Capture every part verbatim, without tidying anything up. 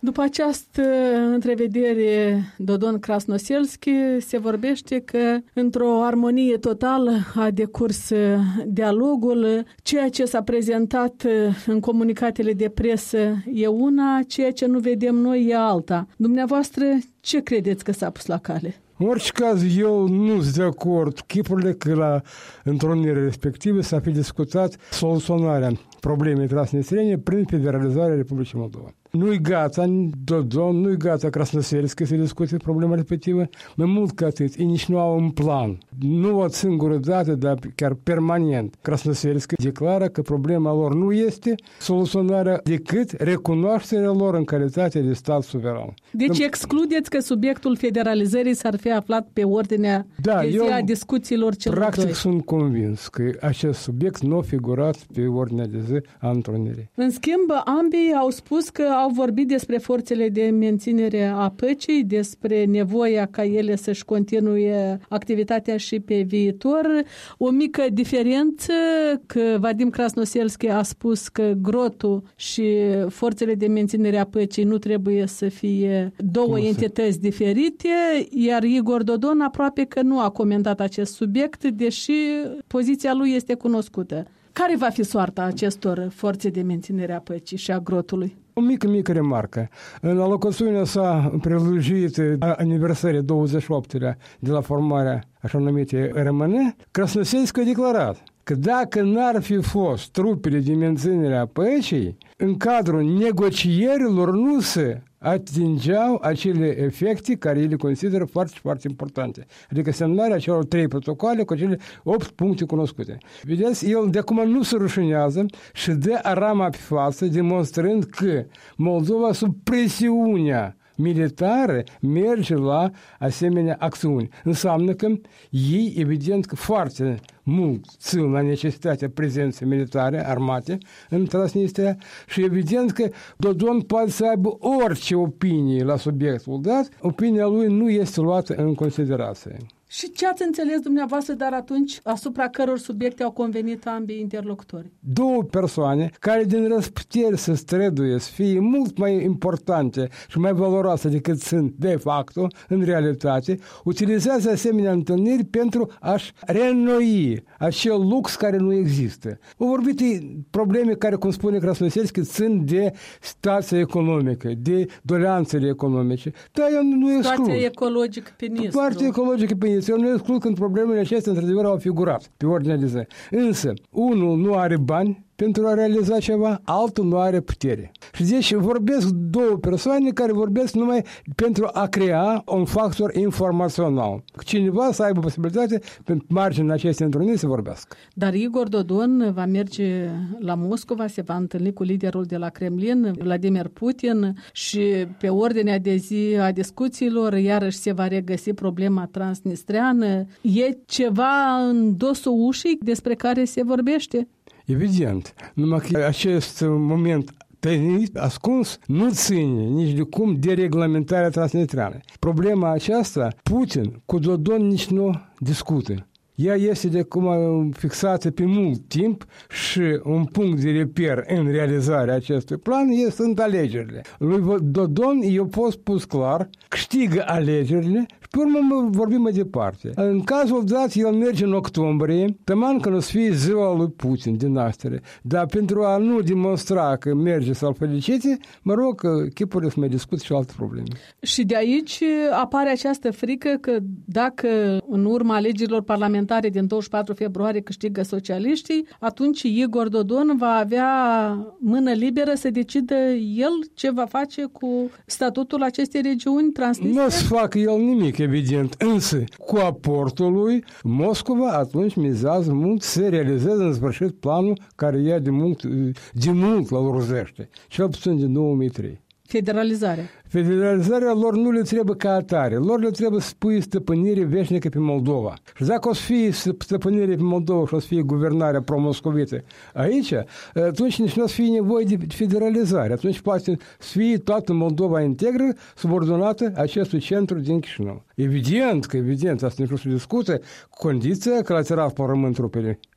După această întrevedere Dodon-Krasnoselski se vorbește că într-o armonie totală a decurs dialogul, ceea ce s-a prezentat în comunicatele de presă e una, ceea ce nu vedem noi e alta. Dumneavoastră, ce credeți că s-a pus la cale? În orice caz, eu nu sunt de acord chipurile că la întrunirea respectivă s-a fi discutat soluționarea problemei transnistrene prin federalizarea Republicii Moldova. Nu-i gata Dodon, nu-i gata Krasnoselski să discute problema respectivă, mai mult ca atât, ei nici nu au un plan. Nu o singură dată, dar chiar permanent. Krasnoselski declară că problema lor nu este soluționarea decât recunoașterea lor în calitate de stat suveran. Deci excludeți că subiectul federalizării s-ar fi aflat pe ordinea da, de zi a discuțiilor celor practic doi. Sunt convins că acest subiect nu a figurat pe ordinea de zi a întrunirii. În schimb, ambii au spus că au vorbit despre forțele de menținere a păcii, despre nevoia ca ele să-și continue activitatea și pe viitor. O mică diferență, că Vadim Krasnoselski a spus că Grotu și forțele de menținere a păcii nu trebuie să fie două Cum entități se? diferite, iar Igor Dodon aproape că nu a comentat acest subiect, deși poziția lui este cunoscută. Care va fi soarta acestor forțe de menținere a păcii și a Grotului? O mică, mică remarcă. În alocuțiunea sa prelujită a aniversării douăzeci și optelea de la formarea așa numite R M N, Krasnoselski a declarat că dacă n-ar fi fost trupele de menținere a păcii, în cadrul negocierilor nu se atingeau acele efecte care ele consideră foarte, foarte importante. Adică semnarea celor trei protocoale cu acele opt puncte cunoscute. Vedeți, el de acum nu se rușinează și dă arama pe față, demonstrând că Moldova, sub presiunea militară, merge la asemenea acțiuni. Înseamnă că ei, evident, că foarte mult țin la necesitatea prezenței militare, armate, în Transnistria și evident că Dodon poate să aibă orice opinie la subiectul dat, opinia lui nu este luată în considerație. Și ce ați înțeles dumneavoastră, dar atunci, asupra căror subiecte au convenit ambii interlocutori? Două persoane care din răsputeri să străduie, să fie mult mai importante și mai valoroase decât sunt de facto, în realitate, utilizează asemenea întâlniri pentru a-și reînnoi acel lux care nu există. Au vorbit probleme care, cum spune Krasnoselski, țin de situația economică, de doleanțele economice. Da, eu nu exclud. Situația ecologică pe Nistru. Partea ecologică pe Nistru. Eu nu exclud când problemele acestea, într-adevăr, au figurat pe ordinea de zi. Însă, unul nu are bani pentru a realiza ceva, altul nu are putere. Și deci vorbesc două persoane care vorbesc numai pentru a crea un factor informațional. Cineva să aibă posibilitate pe marginea acestei întruniri să vorbească. Dar Igor Dodon va merge la Moscova, se va întâlni cu liderul de la Kremlin, Vladimir Putin, și pe ordinea de zi a discuțiilor iarăși se va regăsi problema transnistreană. E ceva în dosul ușii despre care se vorbește? Evident, numai că acest moment tăinit, ascuns, nu ține nici de cum de reglementarea transnistreană. Problema aceasta, Putin cu Dodon nici nu discută. Ea este de acum fixată pe mult timp și un punct de reper în realizarea acestui plan sunt alegerile. Lui Dodon i-a fost spus clar, câștigă alegerile și pe urmă vorbim mai departe. În cazul dat, el merge în octombrie, tăman că nu să fie ziua lui Putin din naștere. Dar pentru a nu demonstra că merge să-l felicite, mă rog, chipurile să mai discut și alte probleme. Și de aici apare această frică că dacă în urma alegerilor parlamentare din douăzeci și patru februarie câștigă socialiștii, atunci Igor Dodon va avea mână liberă să decidă el ce va face cu statutul acestei regiuni Transnistria? Nu o să facă el nimic, evident, însă cu aportul lui, Moscova atunci mizează mult să realizeze în sfârșit planul care ea de mult, de mult la urzește, cel puțin din două mii trei. Federalizarea. Federalizarea lor nu le trebuie ca atare. Lor le trebuie să pui stăpânire veșnică pe Moldova. Și dacă o să fie stăpânire pe Moldova și o să fie guvernarea pro-moscovită aici, atunci nici nu o să fie nevoie de federalizare. Atunci poate să fie toată Moldova integră subordonată acestui centru din Chișinău. Evident că, evident, asta nici nu se discută, cu condiția că la țară rămân trupele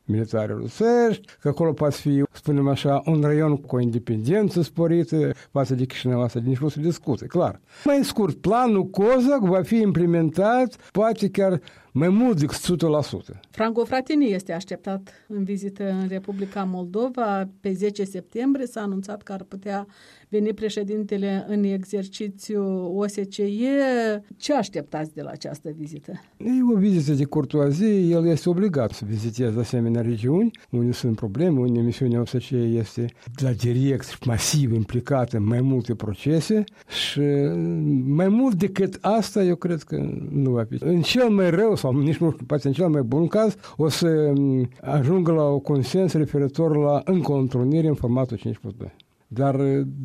militare rusești, că acolo poate fi, spunem așa, un raion cu o independență sporită față de Chișinău, asta nici nu se discute, clar. Mai scurt, planul COSAC va fi implementat, poate chiar mai mult decât o sută la sută. Franco Frattini este așteptat în vizită în Republica Moldova. Pe zece septembrie s-a anunțat că ar putea veni președintele în exercițiu O S C E. Ce așteptați de la această vizită? E o vizită de curtoazie, el este obligat să viziteze asemenea regiuni unde sunt probleme, unde misiunea O S C E este la direct și masiv implicată în mai multe procese și mai mult decât asta eu cred că nu va fi. În cel mai rău sau nici nu știu, poate în cel mai bun caz o să ajungă la o consens referitor la încă o întrunire în formatul cinci plus doi. Dar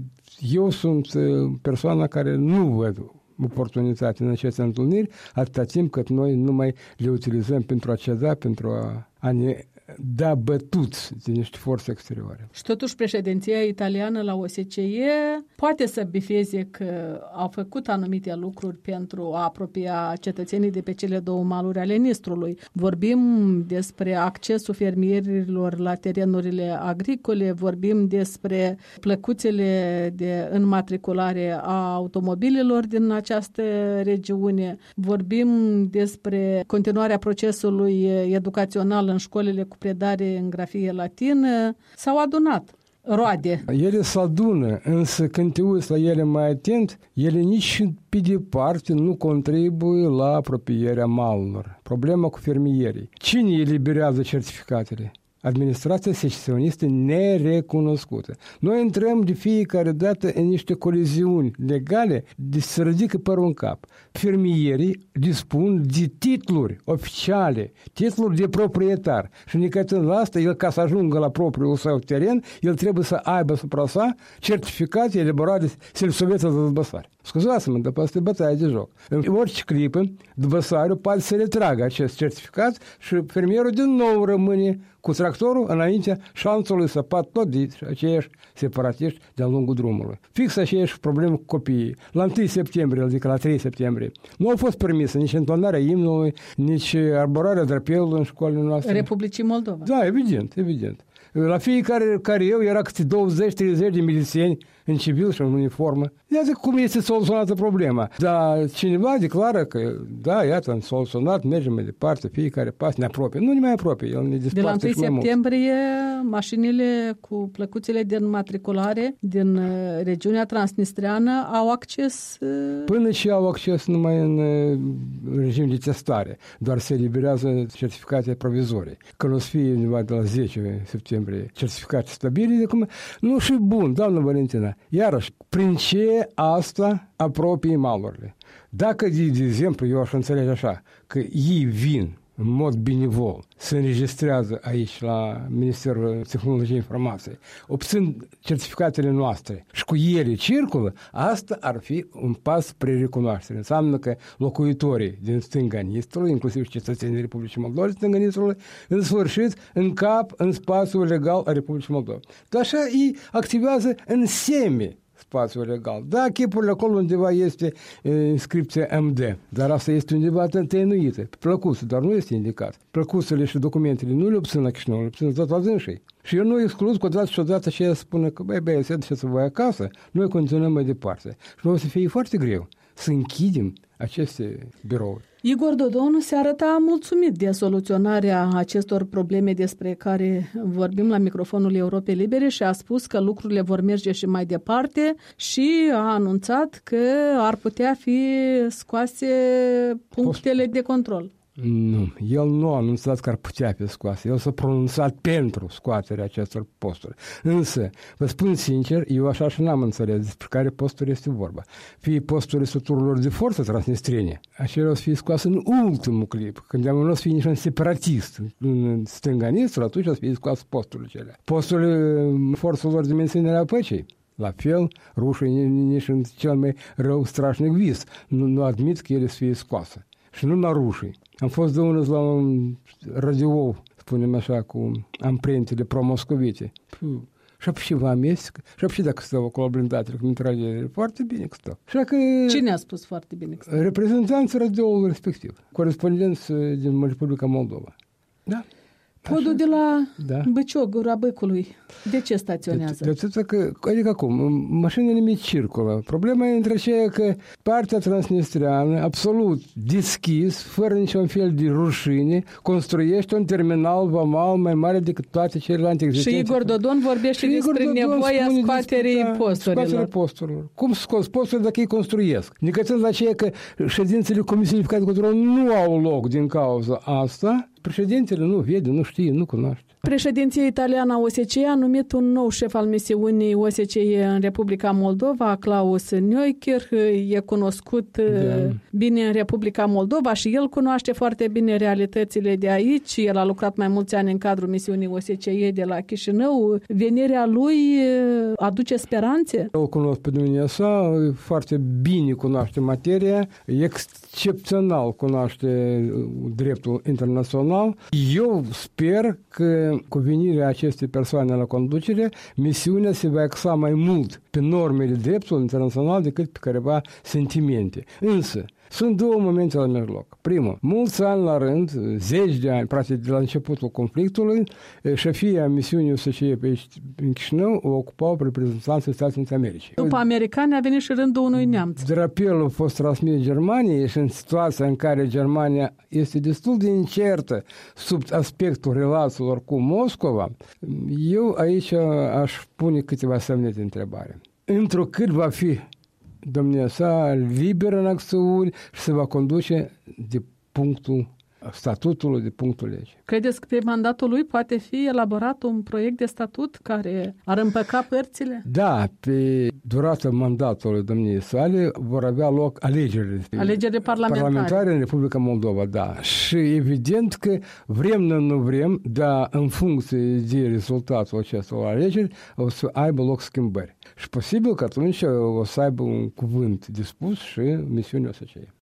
eu sunt persoana care nu văd oportunitate în aceste întâlniri atâta timp cât noi nu mai le utilizăm pentru a ceda, pentru a, a ne da bătuți de niște forțe exterioare. Și totuși președinția italiană la O S C E poate să bifeze că au făcut anumite lucruri pentru a apropia cetățenii de pe cele două maluri ale Nistrului. Vorbim despre accesul fermierilor la terenurile agricole, vorbim despre plăcuțele de înmatriculare a automobilelor din această regiune, vorbim despre continuarea procesului educațional în școlile cu predare în grafie latină. S-au adunat roade. Ele se adună, însă când te uiți la ele mai atent, ele nici pe departe nu contribuie la apropierea malurilor. Problema cu fermierii. Cine eliberează certificatele? Administrația secesionistă nerecunoscută. Noi intrăm de fiecare dată în niște coliziuni legale de se ridică părul în cap. Fermierii dispun de titluri oficiale, titluri de proprietar. Și necătând la asta, el ca să ajungă la propriul său teren, el trebuie să aibă asupra sa certificate elaborate selisoveță de dăbăsari. Scuzați-mă, dar asta e bătaie de joc. În orice clipă, dăbăsariul poate să retragă acest certificat și fermierul din nou rămâne cu tractorul înaintea șanțului săpat tot de aceiași separatiști de-a lungul drumului. Fix aceeași problemă cu copiii. La întâi septembrie, adică la trei septembrie, nu au fost permise nici întonarea imnului, nici arborarea drapelului în școlile noastre. Republicii Moldova. Da, evident, evident. La fiecare care eu era câte douăzeci treizeci de milițieni în civil și în uniformă. Iată cum este soluționată problema. Dar cineva declară că, da, iată, am soluționat, mergem mai departe, fiecare pas ne apropie. Nu ne mai apropie, el ne disparte. De la întâi septembrie, mașinile cu plăcuțele de înmatriculare din regiunea transnistreană au acces... Până și au acces numai în regim de testare. Doar se eliberează certificate provizorii. Când o să fie undeva de la zece septembrie certificate stabile, de cum... Nu și bun, doamnă Valentina. Iarăși, prin ce asta apropie malurile? Dacă, de, de exemplu, eu aș înțelege așa, că ei vin în mod benevol, se înregistrează aici la Ministerul Tehnologiei Informației, obțin certificatele noastre și cu ele circulă, asta ar fi un pas spre recunoaștere. Înseamnă că locuitorii din stânga Nistrului, inclusiv cetățenii Republicii Moldova din stânga Nistrului, în sfârșit încap în spațiul legal al Republicii Moldova. Dar așa ei activează în semi spațiul legal. Da, chipurile acolo undeva este e, inscripția M D, dar asta este undeva tăinuită. Plăcuță, dar nu este indicat. Plăcuțele și documentele nu le obțin la Chișinău, le obțin tot la dânsii. Și eu nu exclud că odată și odată și ea spune că, băi, băi, se duceți voi acasă, noi continuăm mai departe. Și noi o să fie foarte greu să închidem aceste birouri. Igor Dodon se arăta mulțumit de soluționarea acestor probleme despre care vorbim la microfonul Europei Libere și a spus că lucrurile vor merge și mai departe și a anunțat că ar putea fi scoase punctele de control. Nu, el nu a anunțat că ar putea fi scoase, el s-a pronunțat pentru scoaterea acestor posturi. Însă, vă spun sincer, eu așa și n-am înțeles despre care posturi este vorba. Fie posturile structurilor de forță transnistrene, acelea o să fie scoase în ultimul clip, când nu o să fie nici un separatist în stânga Nistrului, atunci o să fie scoase posturile acelea. Posturile forțelor de menținere a păcii. La fel, rușii nici în cel mai rău strașnic vis nu, nu admit că ele să fie scoase. Și nu la rușii. Am fost de unul la un radio, spunem așa, cu amprentele pro-moscovite. Și și vă amestec, și dacă stau acolo blindatele cu mitraliere, foarte bine că stau. Că cine a spus foarte bine că stau? Reprezentanții radioului respectiv, corespondenți din Republica Moldova. Da. Podul Așa. de la Da. Băciog, Gura Băcului. De ce staționează? De, de atâta că, adică acum, mașinile mici circulă. Problema e între aceea că partea transnistreană, absolut deschis, fără niciun fel de rușine, construiește un terminal vamal mai mare decât toate celelalte existențe. Și Igor Dodon vorbește Și despre Igor Dodon nevoia spune scoaterii despre, da, posturilor. Scoaterea posturilor. Cum scoți posturile dacă îi construiesc? Necățând la aceea că ședințele Comisiei de Control nu au loc din cauza asta, președintele nu vede, nu știe, nu cunoaște. Președinția italiană a O S C E a numit un nou șef al misiunii O S C E în Republica Moldova, Klaus Neukirch. E cunoscut Da. bine în Republica Moldova și el cunoaște foarte bine realitățile de aici. El a lucrat mai mulți ani în cadrul misiunii O S C E de la Chișinău. Venirea lui aduce speranțe? O cunosc pe domnia sa, foarte bine cunoaște materia, excepțional cunoaște dreptul internațional. Eu sper că cu venirea acestei persoane la conducere, misiunea se va axa mai mult pe normele dreptului internațional decât pe careva sentimente. Însă, sunt două momente la mijloc. Primul, mulți ani la rând, zeci de ani, practic de la începutul conflictului, șefia misiunii O S C E pe aici, în Chișinău, o ocupau reprezentanții Statelor Unite Americii. După americani a venit și rândul unui neamț. Drapelul a fost transmis Germaniei și în situația în care Germania este destul de incertă sub aspectul relațiilor cu Moscova, eu aici aș pune câteva semne de întrebare. Întrucât va fi domnia sa liberă în acțiuni și se va conduce de punctul statutului, de punctul legii. Credeți că pe mandatul lui poate fi elaborat un proiect de statut care ar împăca părțile? Da, pe durata mandatului domniei sale vor avea loc alegerile. Alegerile parlamentare. Parlamentare în Republica Moldova, da. Și evident că vrem, nu vrem, dar în funcție de rezultatul acestor alegeri o să aibă loc schimbări. Și posibil că atunci o să aibă un cuvânt de spus și misiunea O S C E.